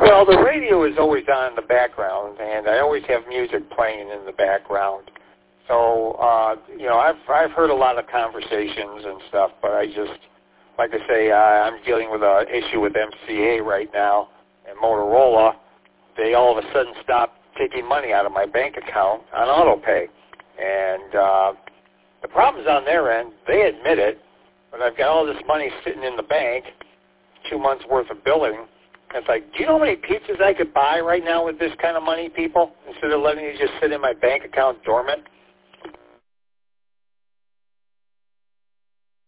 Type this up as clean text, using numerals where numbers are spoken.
Well, the radio is always on in the background, and I always have music playing in the background. So, I've heard a lot of conversations and stuff, but I just, like I say, I'm dealing with an issue with MCA right now, and Motorola. They all of a sudden stopped taking money out of my bank account on auto pay. And the problem's on their end. They admit it, but I've got all this money sitting in the bank, 2 months' worth of billing. It's like, do you know how many pizzas I could buy right now with this kind of money, people, instead of letting it just sit in my bank account dormant?